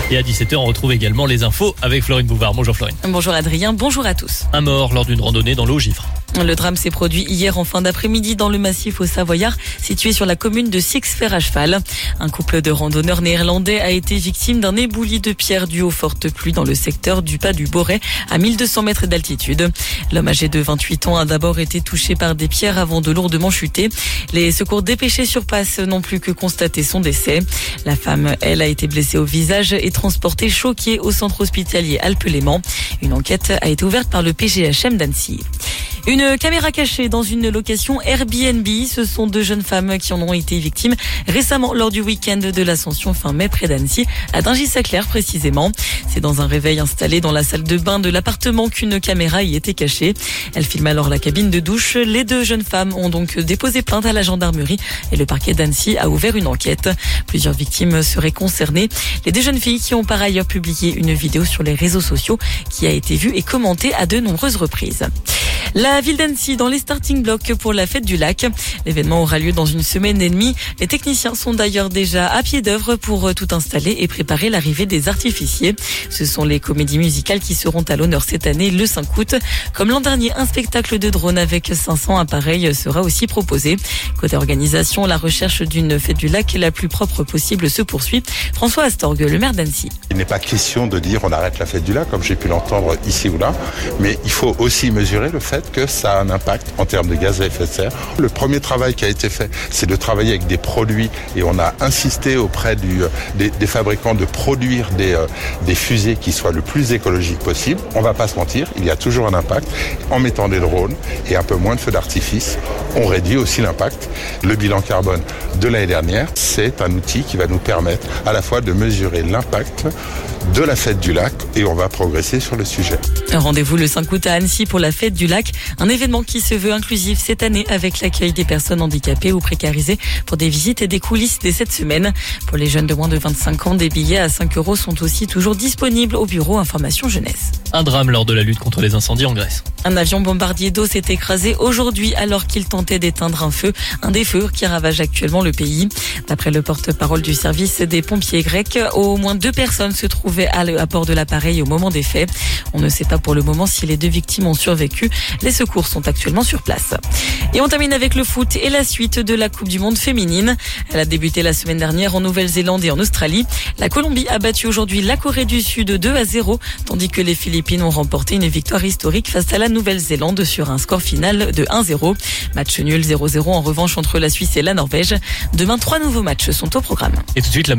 Et à 17h, on retrouve également les infos avec Florine Bouvard. Bonjour Florine. Bonjour Adrien, bonjour à tous. Un mort lors d'une randonnée dans le Haut-Gifre. Le drame s'est produit hier en fin d'après-midi dans le massif au Savoyard, situé sur la commune de Sixfer à cheval. Un couple de randonneurs néerlandais a été victime d'un éboulis de pierres dû aux fortes pluies dans le secteur du Pas du Boré, à 1200 mètres d'altitude. L'homme âgé de 28 ans a d'abord été touché par des pierres avant de lourdement chuter. Les secours dépêchés sur place n'ont plus que constaté son décès. La femme, elle, a été blessée au visage et transportée choquée au centre hospitalier Alpes-Léman. Une enquête a été ouverte par le PGHM d'Annecy. Une caméra cachée dans une location Airbnb. Ce sont deux jeunes femmes qui en ont été victimes récemment lors du week-end de l'Ascension fin mai près d'Annecy, à Dingy-Saclay précisément. C'est dans un réveil installé dans la salle de bain de l'appartement qu'une caméra y était cachée. Elle filme alors la cabine de douche. Les deux jeunes femmes ont donc déposé plainte à la gendarmerie et le parquet d'Annecy a ouvert une enquête. Plusieurs victimes seraient concernées. Les deux jeunes filles qui ont par ailleurs publié une vidéo sur les réseaux sociaux qui a été vue et commentée à de nombreuses reprises. La ville d'Annecy dans les starting blocks pour la fête du lac. L'événement aura lieu dans une semaine et demie. Les techniciens sont d'ailleurs déjà à pied d'œuvre pour tout installer et préparer l'arrivée des artificiers. Ce sont les comédies musicales qui seront à l'honneur cette année le 5 août. Comme l'an dernier, un spectacle de drone avec 500 appareils sera aussi proposé. Côté organisation, la recherche d'une fête du lac la plus propre possible se poursuit. François Astorgue, le maire d'Annecy. Il n'est pas question de dire on arrête la fête du lac, comme j'ai pu l'entendre ici ou là, mais il faut aussi mesurer le fait que ça a un impact en termes de gaz à effet de serre. Le premier travail qui a été fait, c'est de travailler avec des produits et on a insisté auprès des fabricants de produire des fusées qui soient le plus écologiques possible. On va pas se mentir, il y a toujours un impact. En mettant des drones et un peu moins de feux d'artifice, on réduit aussi l'impact. Le bilan carbone de l'année dernière, c'est un outil qui va nous permettre à la fois de mesurer l'impact de la fête du lac et on va progresser sur le sujet. Rendez-vous le 5 août à Annecy pour la fête du lac, un événement qui se veut inclusif cette année avec l'accueil des personnes handicapées ou précarisées pour des visites et des coulisses dès cette semaine. Pour les jeunes de moins de 25 ans, des billets à 5 € sont aussi toujours disponibles au bureau Information Jeunesse. Un drame lors de la lutte contre les incendies en Grèce. Un avion bombardier d'eau s'est écrasé aujourd'hui alors qu'il tentait d'éteindre un des feux qui ravage actuellement le pays. D'après le porte-parole du service des pompiers grecs, au moins 2 personnes se trouvaient à bord de l'appareil au moment des faits. On ne sait pas pour le moment si les 2 victimes ont survécu. Les secours sont actuellement sur place. Et on termine avec le foot et la suite de la Coupe du Monde féminine. Elle a débuté la semaine dernière en Nouvelle-Zélande et en Australie. La Colombie a battu aujourd'hui la Corée du Sud 2-0, tandis que les Philippines ont remporté une victoire historique face à la Nouvelle-Zélande sur un score final de 1-0. Match nul 0-0 en revanche entre la Suisse et la Norvège. Demain, 3 nouveaux matchs sont au programme. Et tout de suite,